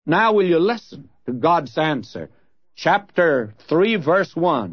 Now will you listen to God's answer? Chapter 3, verse 1.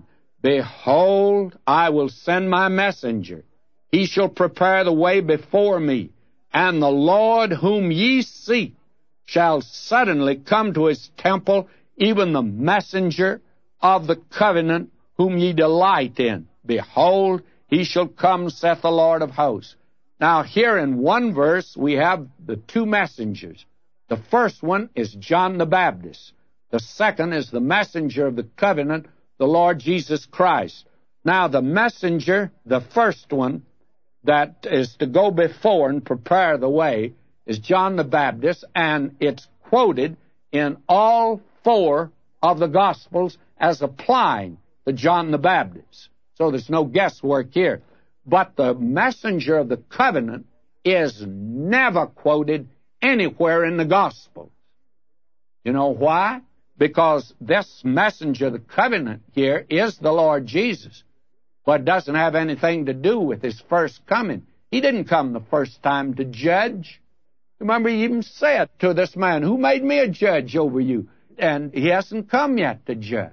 Behold, I will send my messenger. He shall prepare the way before me. And the Lord whom ye seek shall suddenly come to his temple, even the messenger of the covenant whom ye delight in. Behold, he shall come, saith the Lord of hosts. Now here in one verse we have the two messengers. The first one is John the Baptist. The second is the messenger of the covenant, the Lord Jesus Christ. Now the messenger, the first one, that is to go before and prepare the way, is John the Baptist, and it's quoted in all four of the Gospels as applying to John the Baptist. So there's no guesswork here. But the messenger of the covenant is never quoted anywhere in the Gospels. You know why? Because this messenger of the covenant here is the Lord Jesus, but doesn't have anything to do with his first coming. He didn't come the first time to judge. Remember, he even said to this man, who made me a judge over you? And he hasn't come yet to judge.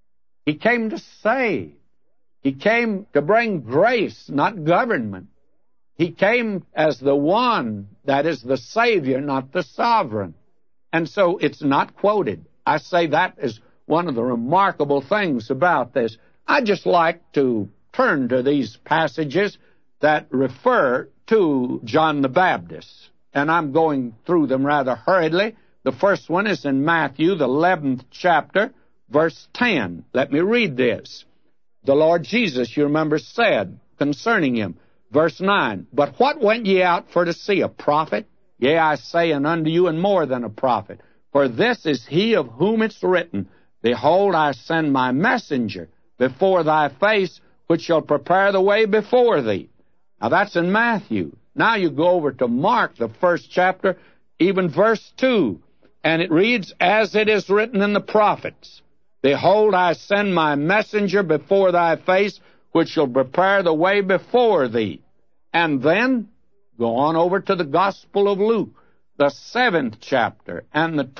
He came to save. He came to bring grace, not government. He came as the one that is the Savior, not the sovereign. And so it's not quoted. I say that is one of the remarkable things about this. I just like to turn to these passages that refer to John the Baptist. And I'm going through them rather hurriedly. The first one is in Matthew, the 11th chapter, verse 10. Let me read this. The Lord Jesus, you remember, said concerning him, verse 9, But what went ye out for to see? A prophet? Yea, I say unto you, and more than a prophet. For this is he of whom it's written, Behold, I send my messenger before thy face, which shall prepare the way before thee. Now that's in Matthew. Now you go over to Mark, the first chapter, even verse 2, and it reads, As it is written in the prophets, Behold, I send my messenger before thy face, which shall prepare the way before thee. And then go on over to the Gospel of Luke, the 7th chapter, and the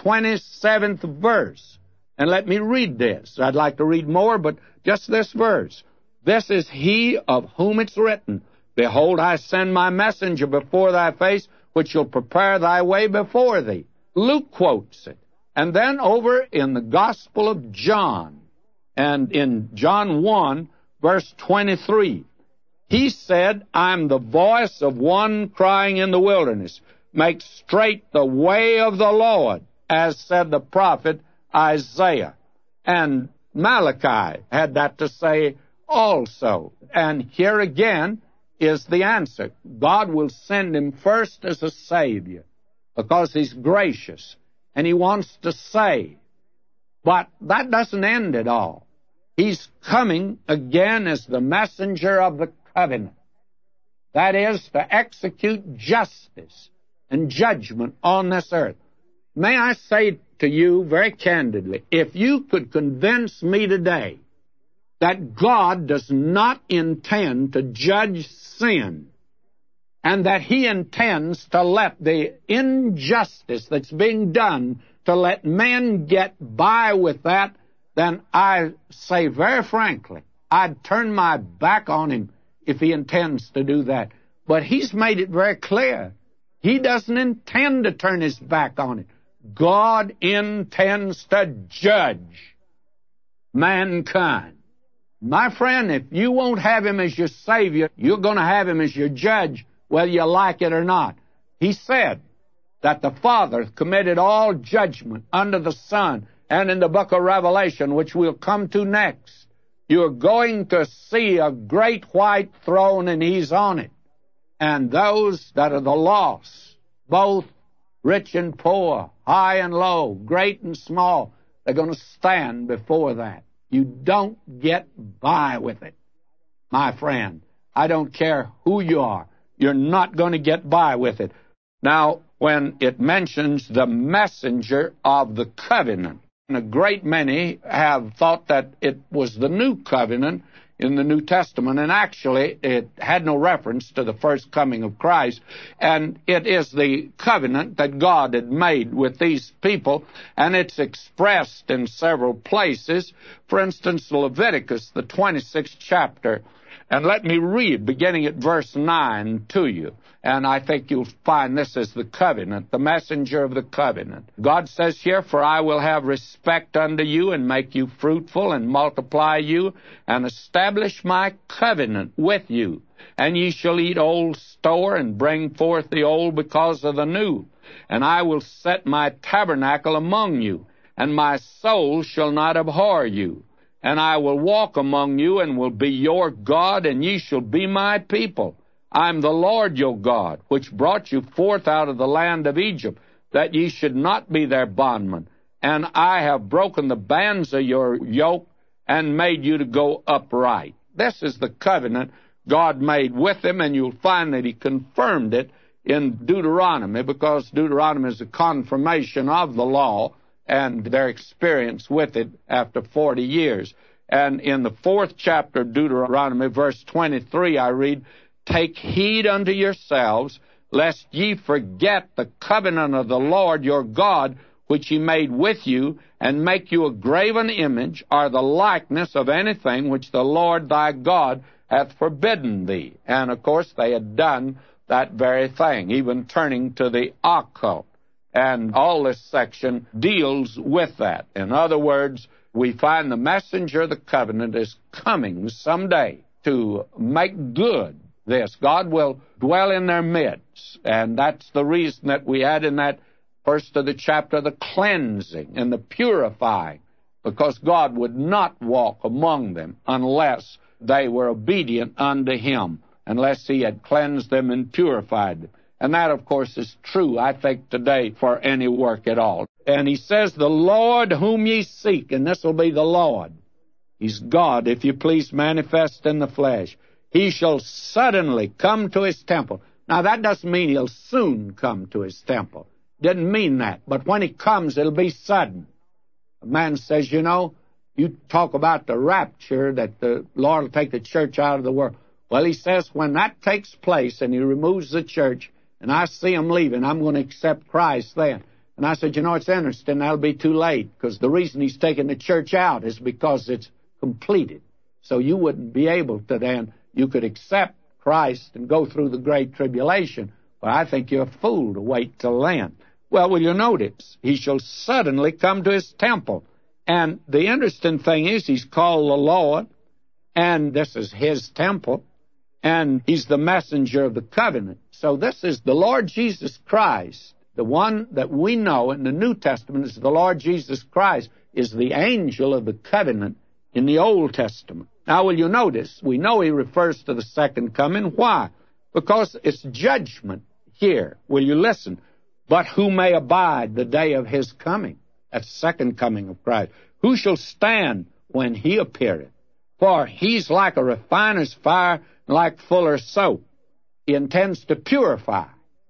27th verse. And let me read this. I'd like to read more, but just this verse. This is he of whom it's written, Behold, I send my messenger before thy face, which shall prepare thy way before thee. Luke quotes it. And then over in the Gospel of John, and in John 1, verse 23, he said, I'm the voice of one crying in the wilderness, Make straight the way of the Lord, as said the prophet Isaiah. And Malachi had that to say also. And here again is the answer. God will send him first as a Savior, because he's gracious, and he wants to save. But that doesn't end it all. He's coming again as the messenger of the covenant. That is, to execute justice and judgment on this earth. May I say to you very candidly, if you could convince me today that God does not intend to judge sin, and that he intends to let the injustice that's being done, to let men get by with that, then I say very frankly, I'd turn my back on him if he intends to do that. But he's made it very clear. He doesn't intend to turn his back on it. God intends to judge mankind. My friend, if you won't have him as your Savior, you're going to have him as your judge, whether you like it or not. He said that the Father committed all judgment under the Son, and in the book of Revelation, which we'll come to next, you're going to see a great white throne, and he's on it. And those that are the lost, both rich and poor, high and low, great and small, they're going to stand before that. You don't get by with it, my friend. I don't care who you are. You're not going to get by with it. Now, when it mentions the messenger of the covenant, and a great many have thought that it was the new covenant in the New Testament, and actually it had no reference to the first coming of Christ, and it is the covenant that God had made with these people, and it's expressed in several places. For instance, Leviticus, the 26th chapter, and let me read, beginning at verse 9 to you. And I think you'll find this is the covenant, the messenger of the covenant. God says here, "For I will have respect unto you, and make you fruitful, and multiply you, and establish my covenant with you. And ye shall eat old store, and bring forth the old because of the new. And I will set my tabernacle among you, and my soul shall not abhor you. And I will walk among you, and will be your God, and ye shall be my people. I am the Lord your God, which brought you forth out of the land of Egypt, that ye should not be their bondmen. And I have broken the bands of your yoke, and made you to go upright." This is the covenant God made with them, and you'll find that he confirmed it in Deuteronomy, because Deuteronomy is a confirmation of the law and their experience with it after 40 years. And in the 4th chapter of Deuteronomy, verse 23, I read, "Take heed unto yourselves, lest ye forget the covenant of the Lord your God, which he made with you, and make you a graven image, or the likeness of anything which the Lord thy God hath forbidden thee." And, of course, they had done that very thing, even turning to the occult. And all this section deals with that. In other words, we find the messenger of the covenant is coming someday to make good this. God will dwell in their midst. And that's the reason that we had in that first of the chapter the cleansing and the purifying, because God would not walk among them unless they were obedient unto him, unless he had cleansed them and purified them. And that, of course, is true, I think, today for any work at all. And he says, "The Lord whom ye seek," and this will be the Lord. He's God, if you please, manifest in the flesh. "He shall suddenly come to his temple." Now, that doesn't mean he'll soon come to his temple. Didn't mean that. But when he comes, it'll be sudden. A man says, you talk about the rapture, that the Lord will take the church out of the world. Well, he says when that takes place and he removes the church, and I see him leaving, I'm going to accept Christ then. And I said, it's interesting, that'll be too late, because the reason he's taking the church out is because it's completed. So you wouldn't be able to then, you could accept Christ and go through the great tribulation, but I think you're a fool to wait till then. Well, will you notice, he shall suddenly come to his temple. And the interesting thing is, he's called the Lord, and this is his temple, and he's the messenger of the covenant. So this is the Lord Jesus Christ. The one that we know in the New Testament is the Lord Jesus Christ, is the angel of the covenant in the Old Testament. Now, will you notice, we know he refers to the second coming. Why? Because it's judgment here. Will you listen? "But who may abide the day of his coming?" That's the second coming of Christ. "Who shall stand when he appeareth? For he's like a refiner's fire, like fuller's soap." He intends to purify,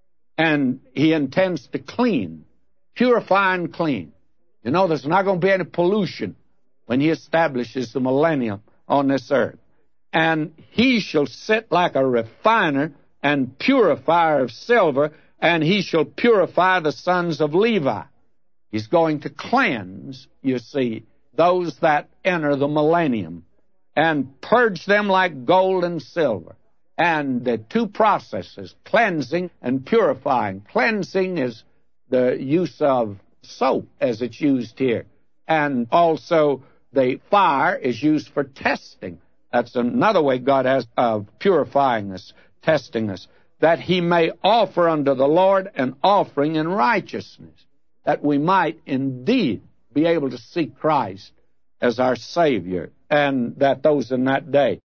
and he intends to clean, purify and clean. There's not going to be any pollution when he establishes the millennium on this earth. "And he shall sit like a refiner and purifier of silver, and he shall purify the sons of Levi." He's going to cleanse, you see, those that enter the millennium, and purge them like gold and silver. And the two processes, cleansing and purifying. Cleansing is the use of soap, as it's used here. And also the fire is used for testing. That's another way God has of purifying us, testing us, that he may offer unto the Lord an offering in righteousness, that we might indeed be able to see Christ as our Savior, and that those in that day